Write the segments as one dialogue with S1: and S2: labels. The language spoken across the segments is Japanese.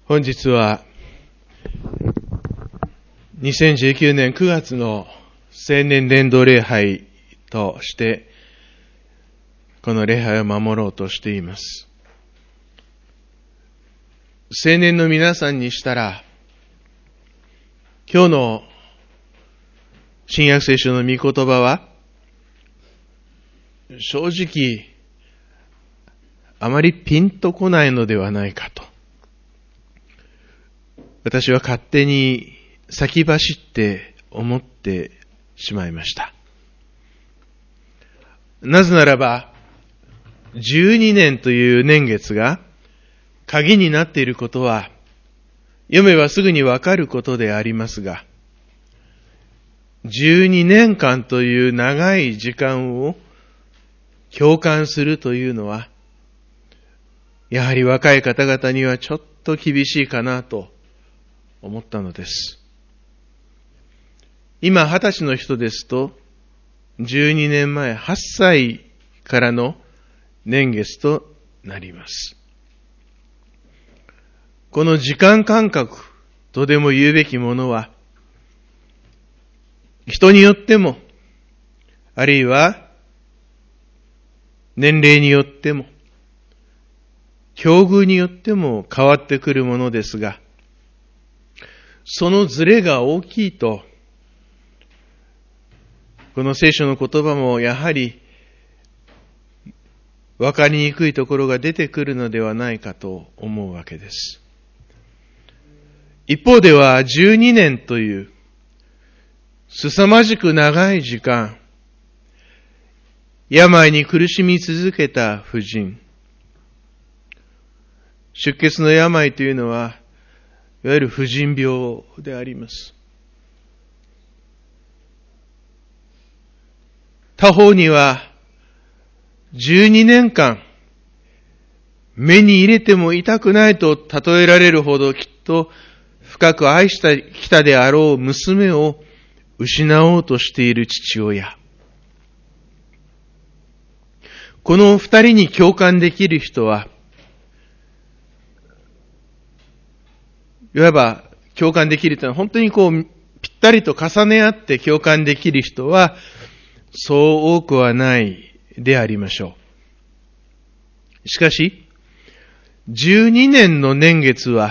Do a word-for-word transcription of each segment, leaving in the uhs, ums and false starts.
S1: 本日はにせんじゅうきゅうねんくがつの青年伝道礼拝としてこの礼拝を守ろうとしています。青年の皆さんにしたら今日の新約聖書の御言葉は正直あまりピンとこないのではないかと私は勝手に先走って思ってしまいました。なぜならばじゅうにねんという年月が鍵になっていることは読めばすぐにわかることでありますが、じゅうにねんかんという長い時間を共感するというのはやはり若い方々にはちょっと厳しいかなと思ったのです。今二十歳の人ですとじゅうにねんまえはっさいからの年月となります。この時間感覚とでも言うべきものは人によってもあるいは年齢によっても境遇によっても変わってくるものですが、そのズレが大きいとこの聖書の言葉もやはり分かりにくいところが出てくるのではないかと思うわけです。一方ではじゅうにねんという凄まじく長い時間、病に苦しみ続けた婦人、出血の病というのはいわゆる婦人病であります。他方にはじゅうにねんかん目に入れても痛くないと例えられるほどきっと深く愛してきたであろう娘を失おうとしている父親。この二人に共感できる人はいわば共感できるというのは本当にこうぴったりと重ね合って共感できる人はそう多くはないでありましょう。しかしじゅうにねんの年月は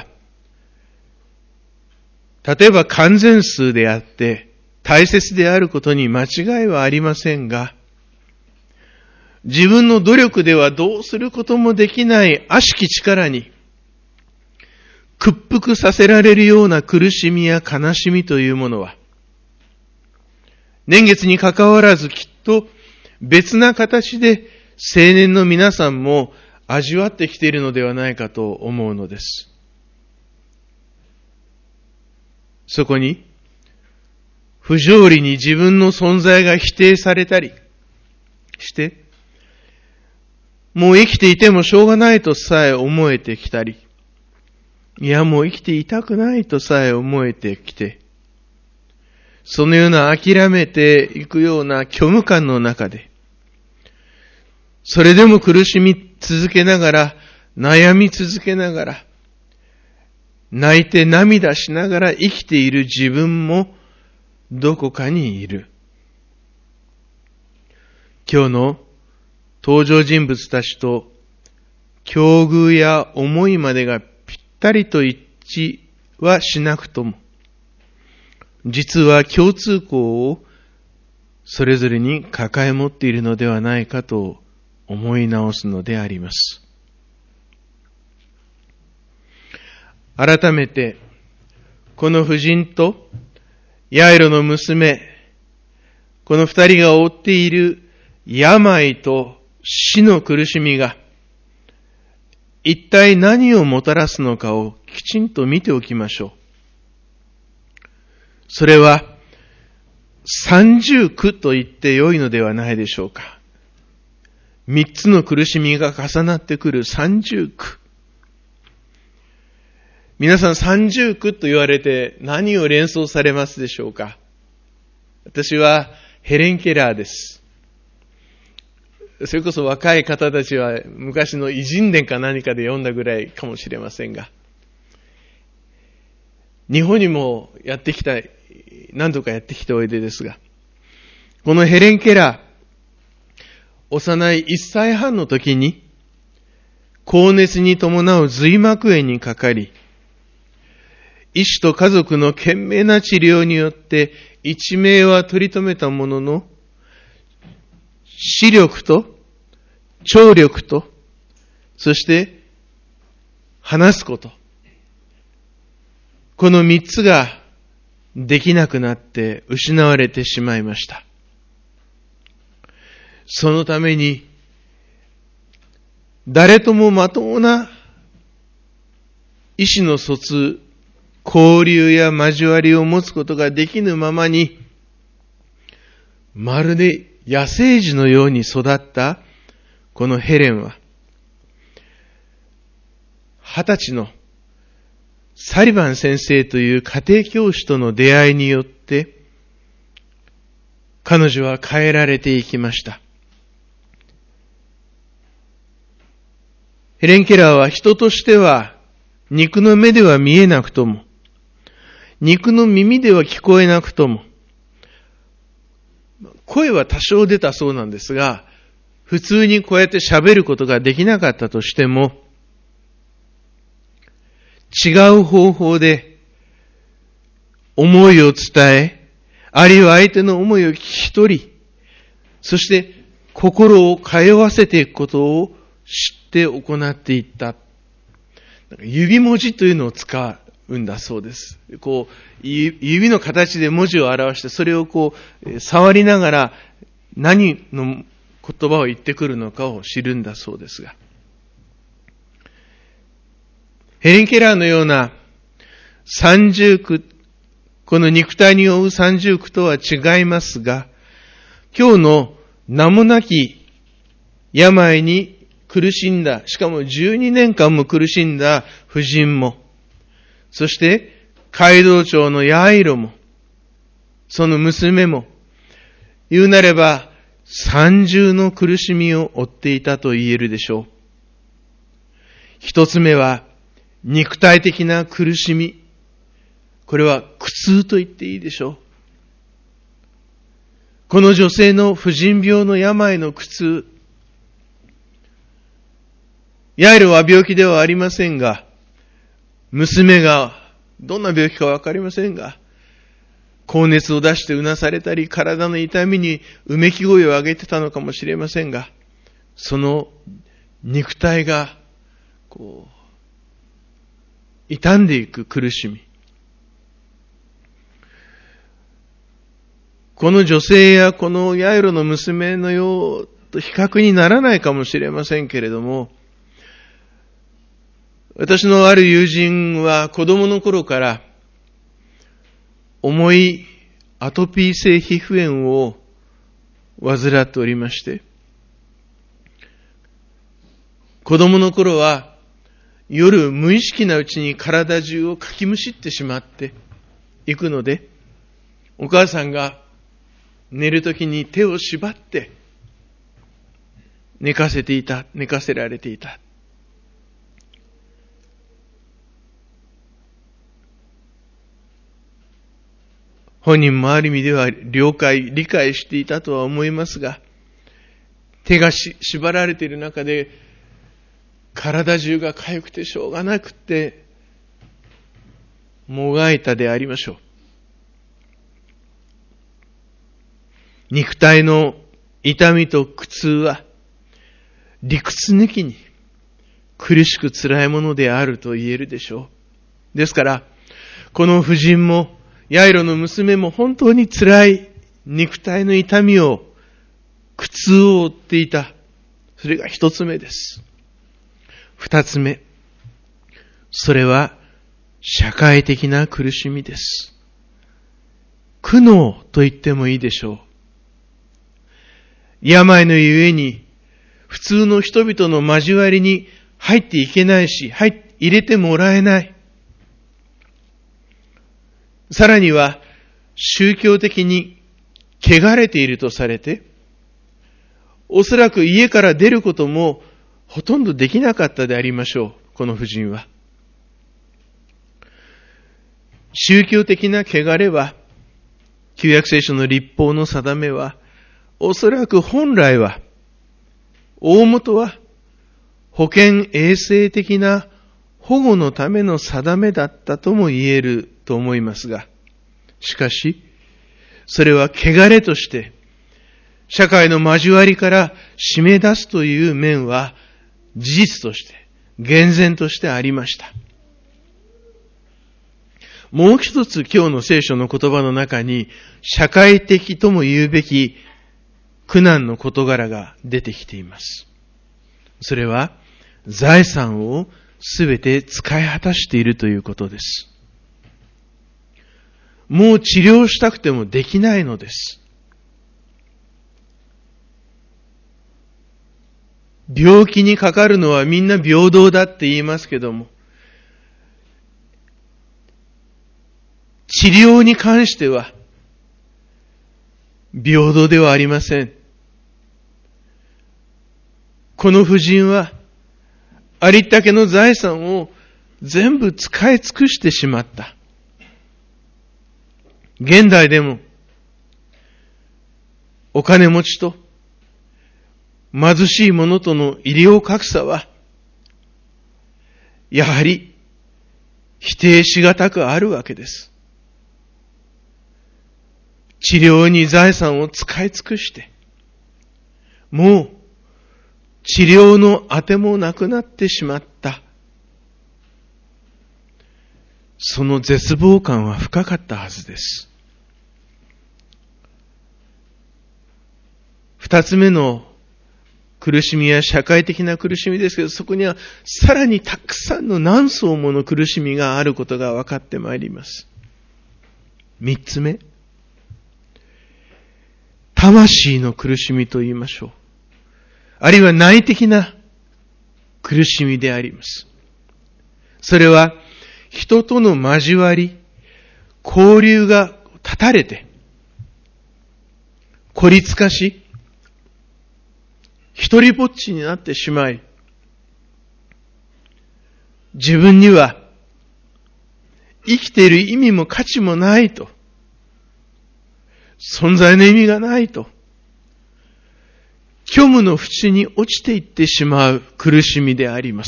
S1: 例えば完全数であって大切であることに間違いはありませんが、自分の努力ではどうすることもできない悪しき力に屈服させられるような苦しみや悲しみというものは、年月に関わらずきっと別な形で青年の皆さんも味わってきているのではないかと思うのです。そこに、不条理に自分の存在が否定されたりして、もう生きていてもしょうがないとさえ思えてきたり、いやもう生きていたくないとさえ思えてきて、そのような諦めていくような虚無感の中で、それでも苦しみ続けながら、悩み続けながら、泣いて涙しながら生きている自分もどこかにいる。今日の登場人物たちと境遇や思いまでがぴったりと一致はしなくとも、実は共通項をそれぞれに抱え持っているのではないかと思い直すのであります。改めて、この婦人とヤイロの娘、この二人が負っている病と死の苦しみが一体何をもたらすのかをきちんと見ておきましょう。それは三重苦と言ってよいのではないでしょうか。三つの苦しみが重なってくる三重苦。皆さん三重苦と言われて何を連想されますでしょうか。私はヘレン・ケラーです。それこそ若い方たちは昔の偉人伝か何かで読んだぐらいかもしれませんが、 日本にもやってきた、何度かやってきておいでですが、このヘレン・ケラー、幼いいっさいはんの時に、高熱に伴う髄膜炎にかかり、医師と家族の懸命な治療によって一命は取り留めたものの、視力と聴力と、そして話すこと、この三つができなくなって失われてしまいました。そのために誰ともまともな意思の疎通、交流や交わりを持つことができぬままに、まるで野生児のように育ったこのヘレンは、二十歳のサリバン先生という家庭教師との出会いによって、彼女は変えられていきました。ヘレン・ケラーは人としては肉の目では見えなくとも、肉の耳では聞こえなくとも、声は多少出たそうなんですが、普通にこうやって喋ることができなかったとしても、違う方法で思いを伝え、あるいは相手の思いを聞き取り、そして心を通わせていくことを知って行っていった。指文字というのを使うんだそうです。こう、指の形で文字を表して、それをこう、触りながら何の言葉を言ってくるのかを知るんだそうですが。ヘレン・ケラーのような三重苦、この肉体に負う三重苦とは違いますが、今日の名もなき病に苦しんだ、しかもじゅうにねんかんも苦しんだ婦人も、そして街道長のヤイロも、その娘も、言うなれば三重の苦しみを負っていたと言えるでしょう。一つ目は肉体的な苦しみ。これは苦痛と言っていいでしょう。この女性の婦人病の病の苦痛。ヤイロは病気ではありませんが、娘がどんな病気かわかりませんが、高熱を出してうなされたり、体の痛みにうめき声を上げてたのかもしれませんが、その肉体がこう傷んでいく苦しみ。この女性やこのヤイロの娘のようと比較にならないかもしれませんけれども、私のある友人は子供の頃から重いアトピー性皮膚炎を患っておりまして、子供の頃は夜無意識なうちに体中をかきむしってしまっていくので、お母さんが寝るときに手を縛って寝かせていた、寝かせられていた。本人もある意味では了解、理解していたとは思いますが、手がし縛られている中で体中が痒くてしょうがなくてもがいたでありましょう。肉体の痛みと苦痛は理屈抜きに苦しく辛いものであると言えるでしょう。ですから、この婦人もヤイロの娘も本当に辛い肉体の痛みを、苦痛を負っていた。それが一つ目です。二つ目。それは社会的な苦しみです。苦悩と言ってもいいでしょう。病のゆえに普通の人々の交わりに入っていけないし、入入れてもらえない。さらには宗教的に汚れているとされて、おそらく家から出ることもほとんどできなかったでありましょう、この婦人は。 宗教的な汚れは、旧約聖書の律法の定めは、おそらく本来は、大元は、保健衛生的な保護のための定めだったとも言えると思いますが、しかし、それは汚れとして、社会の交わりから締め出すという面は、事実として、厳然としてありました。もう一つ今日の聖書の言葉の中に、社会的とも言うべき苦難の事柄が出てきています。それは、財産をすべて使い果たしているということです。もう治療したくてもできないのです。病気にかかるのはみんな平等だって言いますけども、治療に関しては平等ではありません。この婦人はありったけの財産を全部使い尽くしてしまった。現代でもお金持ちと貧しい者との医療格差はやはり否定しがたくあるわけです。治療に財産を使い尽くして、もう治療のあてもなくなってしまった。その絶望感は深かったはずです。二つ目の苦しみは社会的な苦しみですけど、そこにはさらにたくさんの何層もの苦しみがあることが分かってまいります。三つ目。魂の苦しみと言いましょう。あるいは内的な苦しみであります。それは人との交わり、交流が断たれて、孤立化し、一人ぼっちになってしまい、自分には生きている意味も価値もないと、存在の意味がないと、虚無の淵に落ちていってしまう苦しみであります。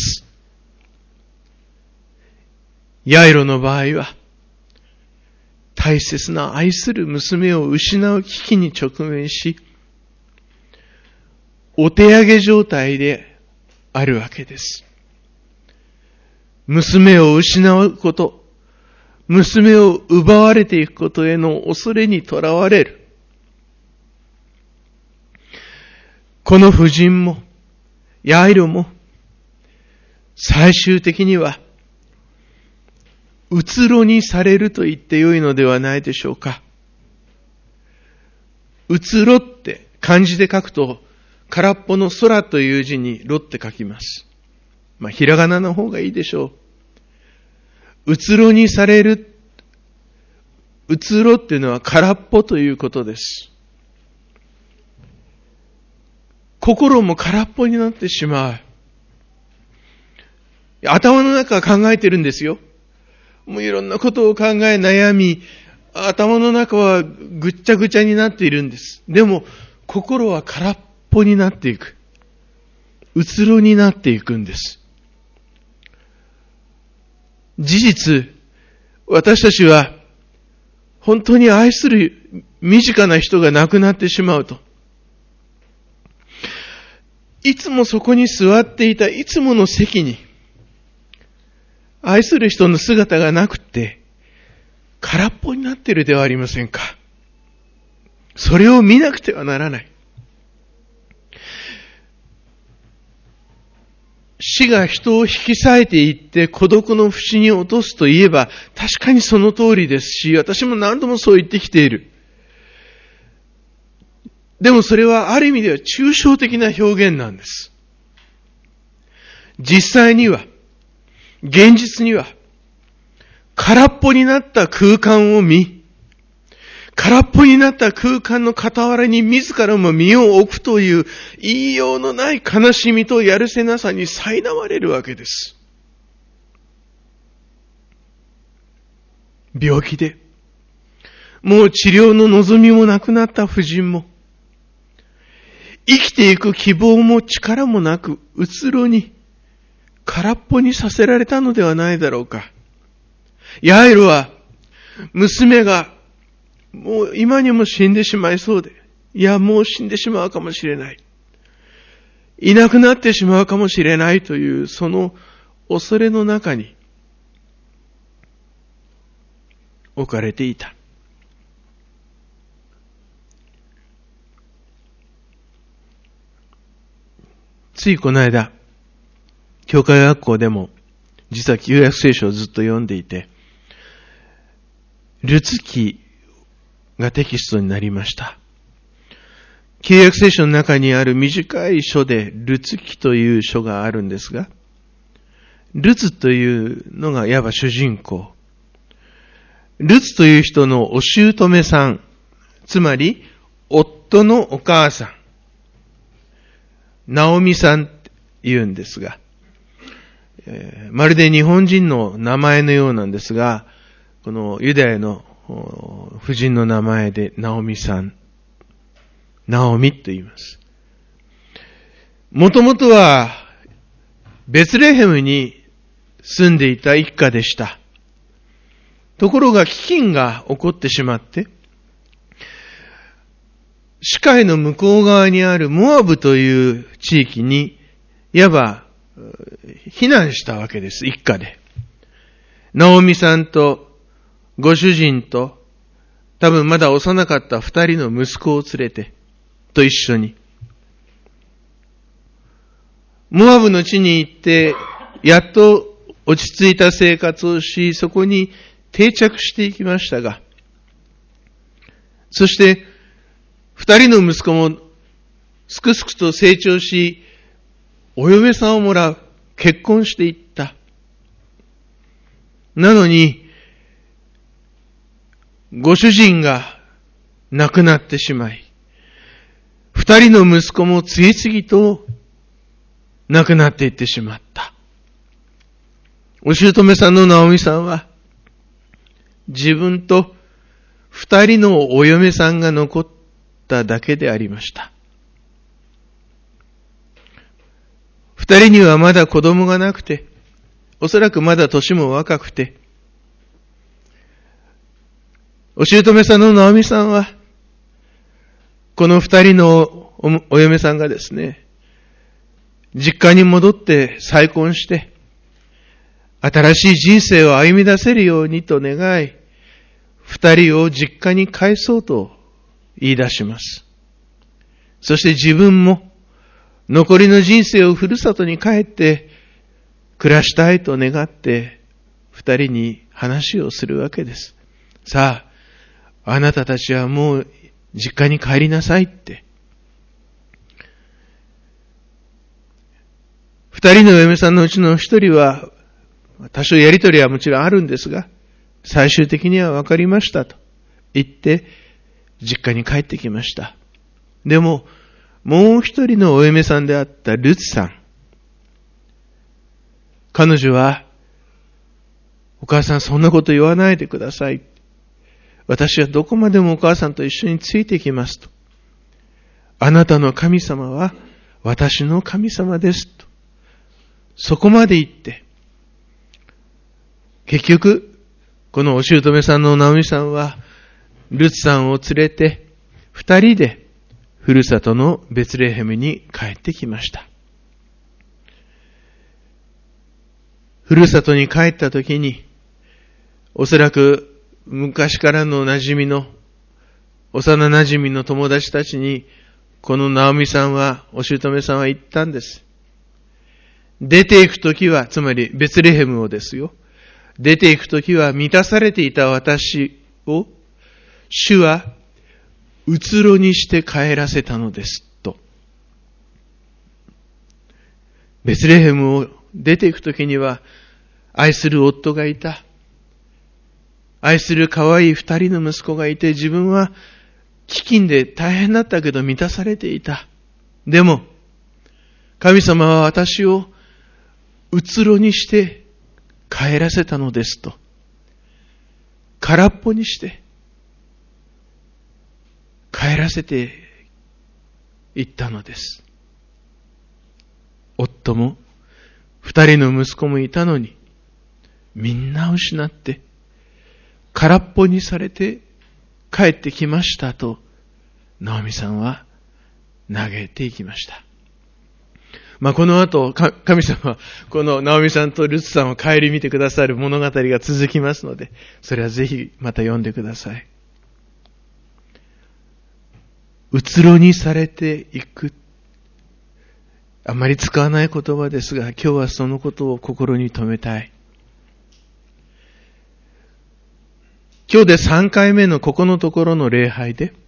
S1: ヤイロの場合は、大切な愛する娘を失う危機に直面し、お手上げ状態であるわけです。娘を失うこと、娘を奪われていくことへの恐れにとらわれる。この婦人も、ヤイロも、最終的には、うつろにされると言ってよいのではないでしょうか。うつろって漢字で書くと、空っぽの空という字にろって書きます。まあ、ひらがなの方がいいでしょう。うつろにされる。うつろっていうのは空っぽということです。心も空っぽになってしまう。頭の中は考えてるんですよ。もういろんなことを考え悩み、頭の中はぐっちゃぐちゃになっているんです。でも、心は空っぽになっていく。うつろになっていくんです。事実、私たちは本当に愛する身近な人が亡くなってしまうと、いつもそこに座っていたいつもの席に愛する人の姿がなくって空っぽになっているではありませんか。それを見なくてはならない。死が人を引き裂いていって孤独の淵に落とすといえば確かにその通りですし、私も何度もそう言ってきている。でもそれはある意味では抽象的な表現なんです。実際には、現実には、空っぽになった空間を見、空っぽになった空間の傍らに自らも身を置くという言いようのない悲しみとやるせなさに苛まれるわけです。 病気で、もう治療の望みもなくなった婦人も、生きていく希望も力もなく、うつろに、空っぽにさせられたのではないだろうか。ヤイロは、娘が、もう今にも死んでしまいそうで、いや、もう死んでしまうかもしれない。いなくなってしまうかもしれないという、その恐れの中に置かれていた。ついこの間、教会学校でも、実は旧約聖書をずっと読んでいて、ルツ記がテキストになりました。旧約聖書の中にある短い書で、ルツ記という書があるんですが、ルツというのがいわば主人公。ルツという人のお姑さん、つまり夫のお母さん、ナオミさんって言うんですが、えー、まるで日本人の名前のようなんですが、このユダヤの婦人の名前でナオミさん、ナオミと言います。もともとはベツレヘムに住んでいた一家でした。ところが飢饉が起こってしまって、死海の向こう側にあるモアブという地域に、いわば避難したわけです、一家で。ナオミさんとご主人と、多分まだ幼かった二人の息子を連れて、と一緒に。モアブの地に行って、やっと落ち着いた生活をし、そこに定着していきましたが、そして、二人の息子もすくすくと成長し、お嫁さんをもらう、結婚していった。なのに、ご主人が亡くなってしまい、二人の息子も次々と亡くなっていってしまった。お姑さんのナオミさんは、自分と二人のお嫁さんが残っただけでありました。二人にはまだ子供がなくて、おそらくまだ年も若くて、お姑さんのナオミさんは、この二人の お, お嫁さんがですね、実家に戻って再婚して、新しい人生を歩み出せるようにと願い、二人を実家に帰そうと言い出します。そして自分も残りの人生をふるさとに帰って暮らしたいと願って、二人に話をするわけです。さあ、あなたたちはもう実家に帰りなさいって。二人のお嫁さんのうちの一人は、多少やりとりはもちろんあるんですが、最終的には分かりましたと言って、実家に帰ってきました。でも、もう一人のお嫁さんであったルツさん。彼女は、お母さんそんなこと言わないでください。私はどこまでもお母さんと一緒についてきますと。あなたの神様は私の神様ですと。そこまで言って、結局、このお姑さんのナオミさんは、ルツさんを連れて、二人で、ふるさとのベツレヘムに帰ってきました。ふるさとに帰ったときに、おそらく昔からの馴染みの、幼馴染みの友達たちに、このナオミさんは、お姑さんは言ったんです。出ていくときは、つまりベツレヘムをですよ。出ていくときは満たされていた私を、主はうつろにして帰らせたのですと。ベツレヘムを出ていくときには、愛する夫がいた。愛する可愛い二人の息子がいて、自分は飢饉で大変だったけど満たされていた。でも、神様は私をうつろにして帰らせたのですと。 空っぽにして帰らせていったのです。夫も二人の息子もいたのに、みんな失って空っぽにされて帰ってきましたと、ナオミさんは嘆いていきました。まあ、この後、神様はこのナオミさんとルツさんを顧みてくださる物語が続きますので、それはぜひまた読んでください。うつろにされていく。あまり使わない言葉ですが、今日はそのことを心に留めたい。今日でさんかいめのここのところの礼拝で、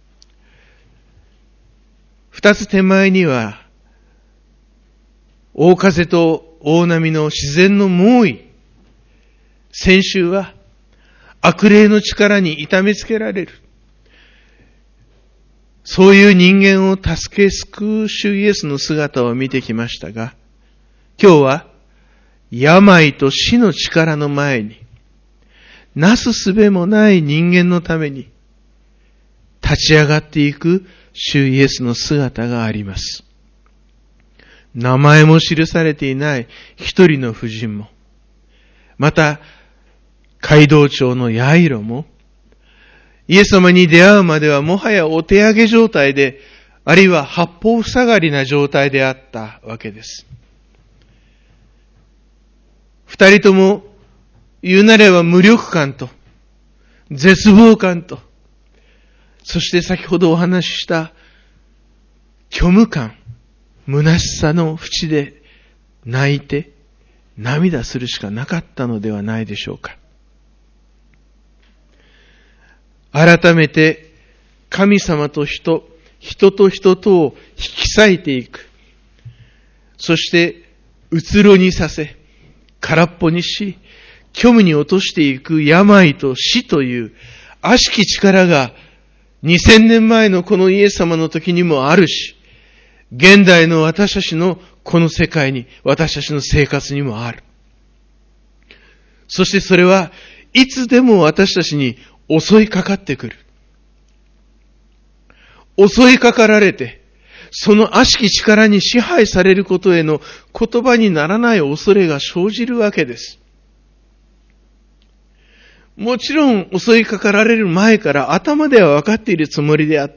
S1: 二つ手前には、大風と大波の自然の猛威。先週は悪霊の力に痛めつけられる。そういう人間を助け救う主イエスの姿を見てきましたが、今日は病と死の力の前に、なすすべもない人間のために立ち上がっていく主イエスの姿があります。名前も記されていない一人の婦人も、また街道長のヤイロも、イエス様に出会うまではもはやお手上げ状態で、あるいは八方塞がりな状態であったわけです。二人とも言うなれば無力感と絶望感と、そして先ほどお話しした虚無感、虚しさの淵で泣いて涙するしかなかったのではないでしょうか。改めて神様と人、人と人とを引き裂いていく。そしてうつろにさせ、空っぽにし、虚無に落としていく病と死という悪しき力がにせんねんまえのこのイエス様の時にもあるし、現代の私たちのこの世界に、私たちの生活にもある。そしてそれはいつでも私たちに襲いかかってくる。襲いかかられて、その悪しき力に支配されることへの言葉にならない恐れが生じるわけです。もちろん襲いかかられる前から頭では分かっているつもりであった。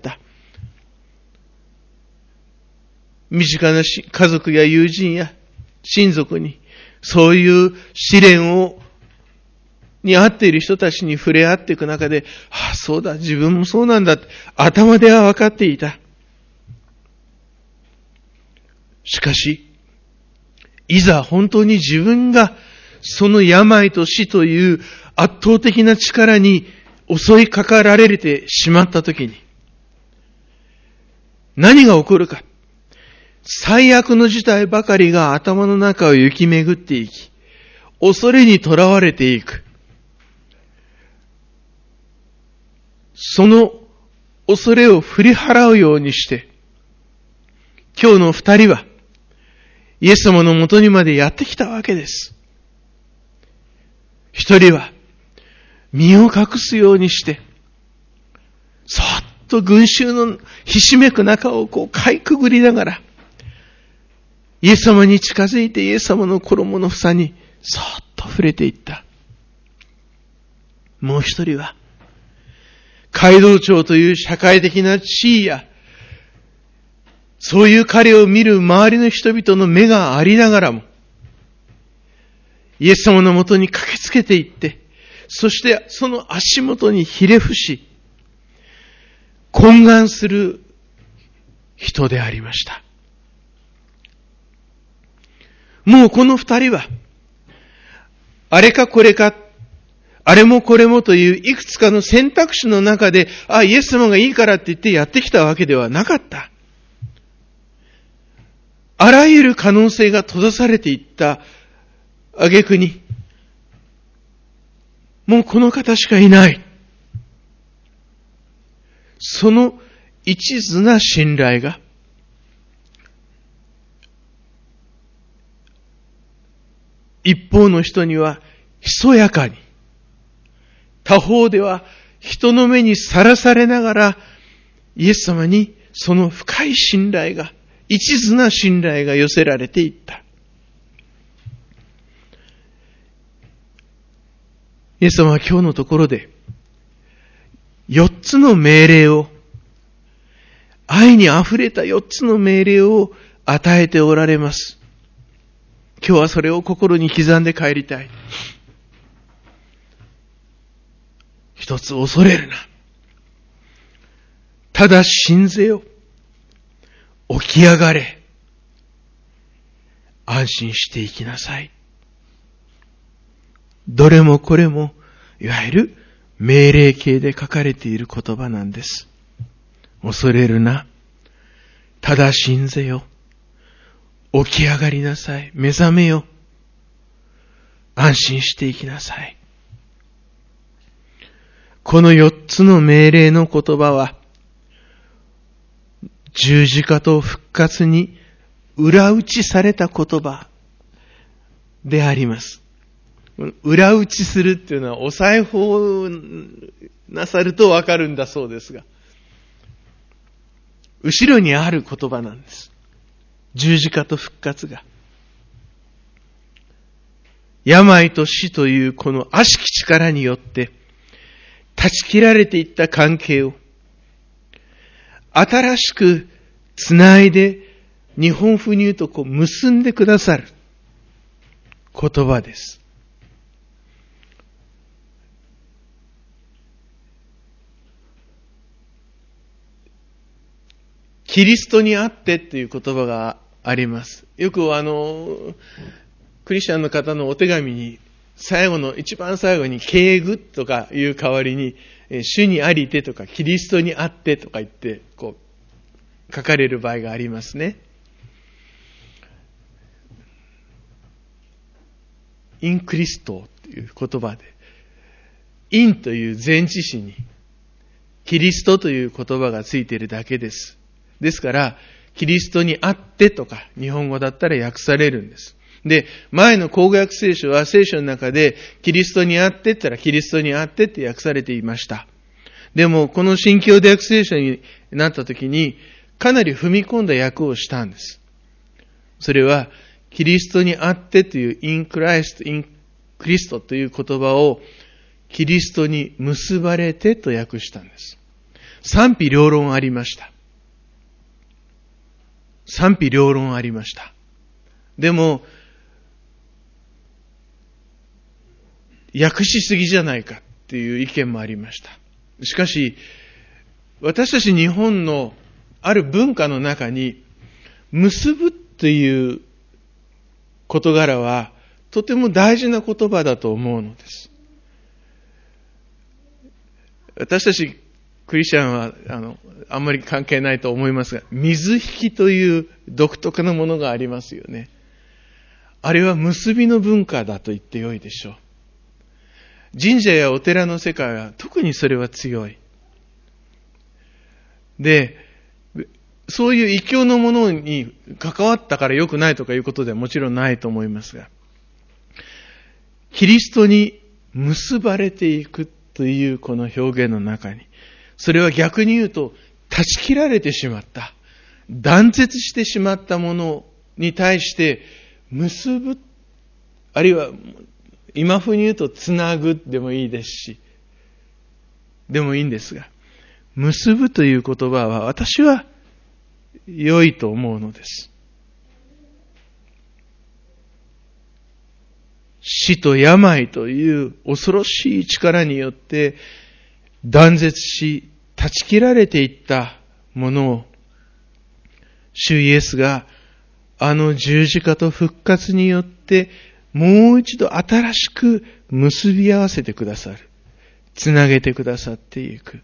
S1: 身近な家族や友人や親族にそういう試練をに遭っている人たちに触れ合っていく中で、ああ、そうだ、自分もそうなんだって頭では分かっていた。しかし、いざ本当に自分がその病と死という圧倒的な力に襲いかかられてしまったときに、何が起こるか。最悪の事態ばかりが頭の中を行き巡っていき、恐れにとらわれていく。その恐れを振り払うようにして、今日の二人は、イエス様のもとにまでやってきたわけです。一人は、身を隠すようにして、そっと群衆のひしめく中をこうかいくぐりながら、イエス様に近づいてイエス様の衣の房にそっと触れていった。もう一人は、街道長という社会的な地位や、そういう彼を見る周りの人々の目がありながらも、イエス様のもとに駆けつけていって、そしてその足元にひれ伏し、懇願する人でありました。もうこの二人は、あれかこれか、あれもこれもといういくつかの選択肢の中で、あ、イエス様がいいからって言ってやってきたわけではなかった。あらゆる可能性が閉ざされていった挙句に、もうこの方しかいない。その一途な信頼が、一方の人にはひそやかに他方では人の目にさらされながら、イエス様にその深い信頼が、一途な信頼が寄せられていった。イエス様は今日のところで、四つの命令を、愛に溢れた四つの命令を与えておられます。今日はそれを心に刻んで帰りたい。一つ、恐れるな。ただ信ぜよ。起き上がれ。安心して生きなさい。どれもこれも、いわゆる命令形で書かれている言葉なんです。恐れるな。ただ信ぜよ。起き上がりなさい。目覚めよ。安心して生きなさい。この四つの命令の言葉は、十字架と復活に裏打ちされた言葉であります。裏打ちするっていうのはお裁縫をなさるとわかるんだそうですが、後ろにある言葉なんです。十字架と復活が。病と死というこの悪しき力によって断ち切られていった関係を新しくつないで日本風に言うとこう結んでくださる言葉です。キリストにあってっていう言葉があります。よくあの、クリスチャンの方のお手紙に最後の、一番最後に敬具とかいう代わりに、主にありてとかキリストにあってとか言って、こう、書かれる場合がありますね。インクリストという言葉で、インという前置詞に、キリストという言葉がついているだけです。ですから、キリストにあってとか、日本語だったら訳されるんです。で、前の口語訳聖書は聖書の中で、キリストにあってって言ったら、キリストにあってって訳されていました。でも、この新共同訳聖書になった時に、かなり踏み込んだ訳をしたんです。それは、キリストにあってという、in Christ, in Christ という言葉を、キリストに結ばれてと訳したんです。賛否両論ありました。賛否両論ありました。でも、訳しすぎじゃないかっていう意見もありました。しかし、私たち日本のある文化の中に、結ぶっていう事柄は、とても大事な言葉だと思うのです。私たちクリスチャンは、あの、あんまり関係ないと思いますが、水引きという独特なものがありますよね。あれは結びの文化だと言ってよいでしょう。神社やお寺の世界は特にそれは強い。で、そういう異教のものに関わったから良くないとかいうことではもちろんないと思いますが、キリストに結ばれていくというこの表現の中に、それは逆に言うと、断ち切られてしまった、断絶してしまったものに対して、結ぶ、あるいは、今風に言うと、つなぐでもいいですし、でもいいんですが、結ぶという言葉は、私は良いと思うのです。死と病という恐ろしい力によって、断絶し、断ち切られていったものを、主イエスがあの十字架と復活によって、もう一度新しく結び合わせてくださる。つなげてくださっていく。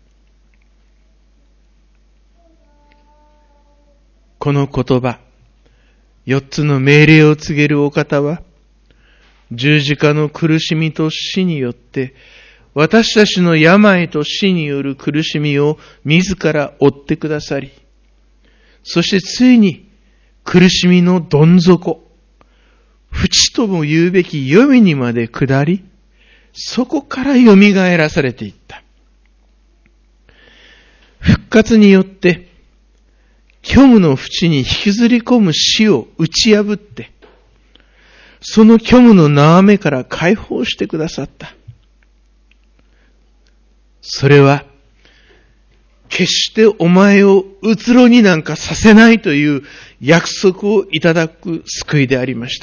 S1: この言葉、四つの命令を告げるお方は、十字架の苦しみと死によって、私たちの病と死による苦しみを自ら負ってくださり、そしてついに苦しみのどん底、淵とも言うべき黄泉にまで下り、 そこから蘇らされていった。復活によって、虚無の淵に引きずり込む死を打ち破って、その虚無の縄目から解放してくださった。それは、決してお前をうつろになんかさせないという約束をいただく救いでありました。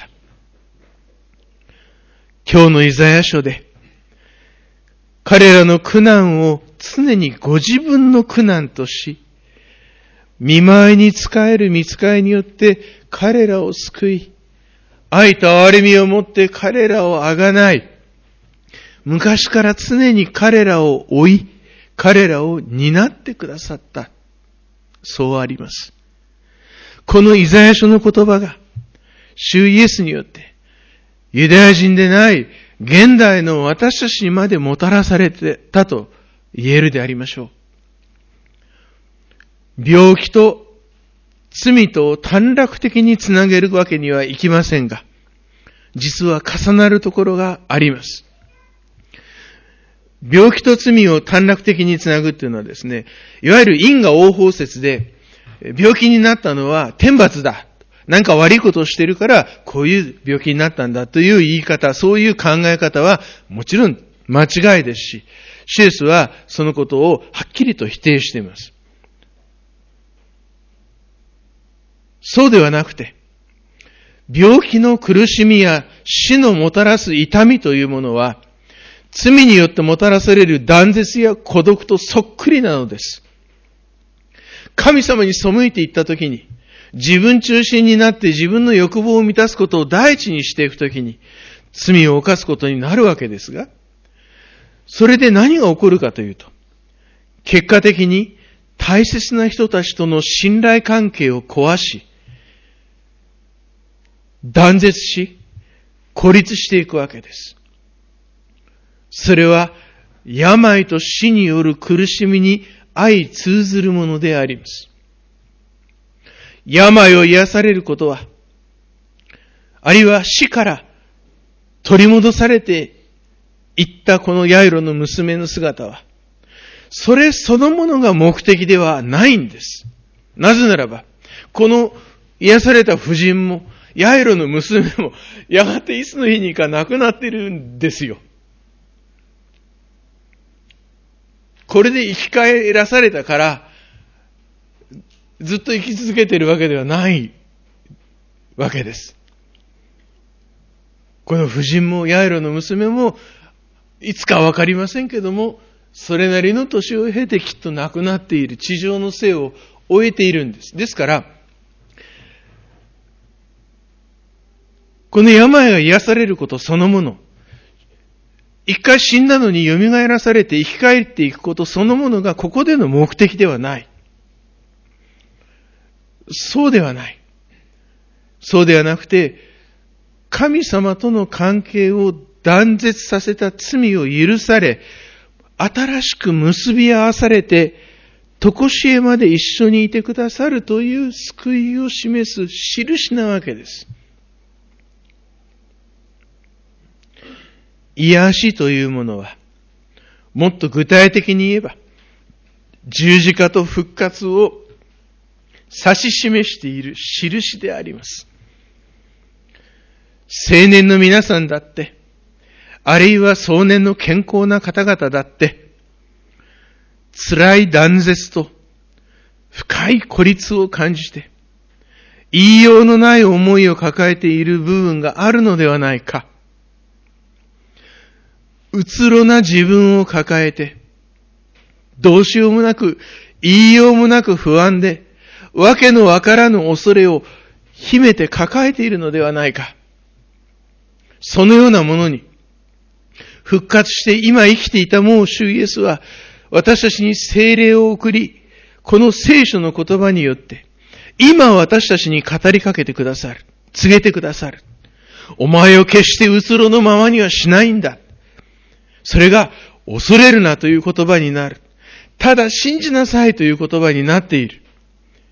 S1: 今日のイザヤ書で、彼らの苦難を常にご自分の苦難とし、見舞いに仕える御使いによって彼らを救い、愛と憐れみをもって彼らをあがない、昔から常に彼らを追い、彼らを担ってくださった。そうあります。このイザヤ書の言葉が、主イエスによって、ユダヤ人でない現代の私たちにまでもたらされてたと言えるでありましょう。病気と罪とを短絡的につなげるわけにはいきませんが、実は重なるところがあります。病気と罪を短絡的につなぐっていうのはですね、いわゆる因果応報説で、病気になったのは天罰だ。なんか悪いことをしてるから、こういう病気になったんだという言い方、そういう考え方はもちろん間違いですし、シエスはそのことをはっきりと否定しています。そうではなくて、病気の苦しみや死のもたらす痛みというものは、罪によってもたらされる断絶や孤独とそっくりなのです。神様に背いていったときに、自分中心になって自分の欲望を満たすことを第一にしていくときに、罪を犯すことになるわけですが、それで何が起こるかというと、結果的に大切な人たちとの信頼関係を壊し、断絶し、孤立していくわけです。それは病と死による苦しみに相通ずるものであります。病を癒されることは、あるいは死から取り戻されていったこのヤイロの娘の姿は、それそのものが目的ではないんです。なぜならば、この癒された婦人も、ヤイロの娘も、やがていつの日にか亡くなっているんですよ。これで生き返らされたから、ずっと生き続けているわけではないわけです。この婦人もヤイロの娘も、いつかわかりませんけども、それなりの年を経てきっと亡くなっている、地上の生を終えているんです。ですから、この病が癒されることそのもの、一回死んだのに蘇らされて生き返っていくことそのものがここでの目的ではない。そうではない。そうではなくて、神様との関係を断絶させた罪を許され、新しく結び合わされて、常しえまで一緒にいてくださるという救いを示す印なわけです。癒しというものは、もっと具体的に言えば、十字架と復活を指し示している印であります。青年の皆さんだって、あるいは壮年の健康な方々だって、辛い断絶と深い孤立を感じて、言いようのない思いを抱えている部分があるのではないか。うつろな自分を抱えて、どうしようもなく、言いようもなく不安で、わけのわからぬ恐れを秘めて抱えているのではないか。そのようなものに、復活して今生きていたもう主イエスは、私たちに聖霊を送り、この聖書の言葉によって、今私たちに語りかけてくださる。告げてくださる。お前を決してうつろのままにはしないんだ。それが恐れるなという言葉になる。ただ信じなさいという言葉になっている。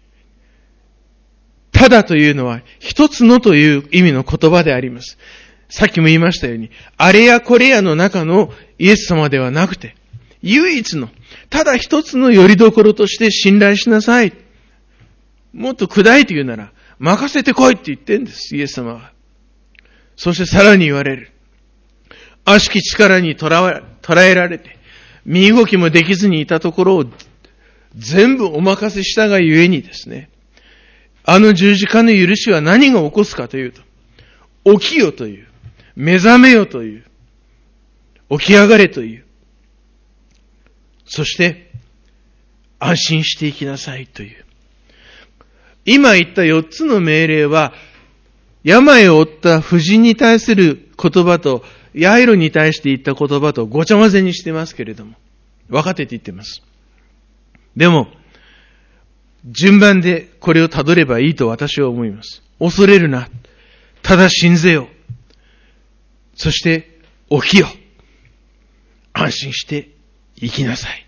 S1: ただというのは一つのという意味の言葉であります。 さっきも言いましたように、あれやこれやの中のイエス様ではなくて、唯一の、ただ一つの拠り所として信頼しなさい。もっと砕いて言うなら、任せてこいって言ってんです、イエス様は。そしてさらに言われる。悪しき力にとらわ、捉えられて、身動きもできずにいたところを全部お任せしたがゆえにですね、あの十字架の許しは何が起こすかというと、起きよという、目覚めよという、起き上がれという、そして安心していきなさいという。今言った四つの命令は、病を負った婦人に対する言葉と、ヤイロに対して言った言葉とごちゃ混ぜにしてますけれども、分かってて言ってます。でも、順番でこれをたどればいいと私は思います。恐れるな。ただ信ぜよ。そして起きよ。安心して生きなさい。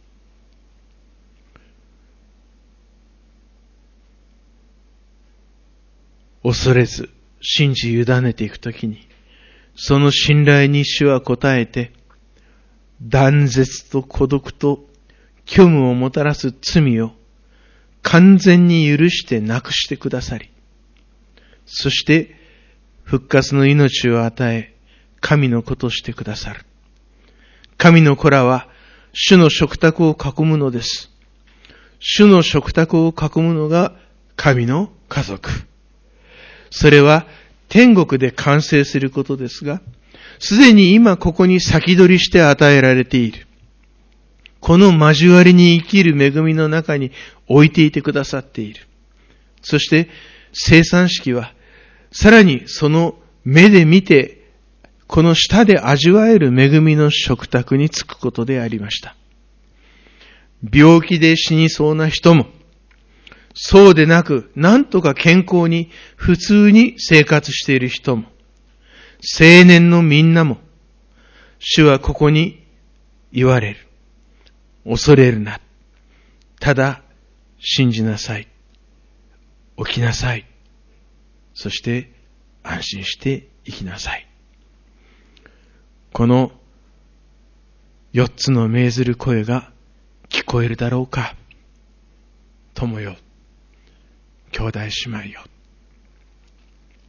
S1: 恐れず、信じ委ねていくときに、その信頼に主は応えて、断絶と孤独と虚無をもたらす罪を完全に許してなくしてくださり、そして復活の命を与え、神の子としてくださる。神の子らは主の食卓を囲むのです。主の食卓を囲むのが神の家族。それは天国で完成することですが、すでに今ここに先取りして与えられている。この交わりに生きる恵みの中に置いていてくださっている。そして生産式はさらにその目で見て、この舌で味わえる恵みの食卓に着くことでありました。病気で死にそうな人も、そうでなく、なんとか健康に普通に生活している人も、青年のみんなも、主はここに言われる。恐れるな。ただ信じなさい。起きなさい。そして安心して生きなさい。この四つの命ずる声が聞こえるだろうか。友よ、兄弟姉妹よ。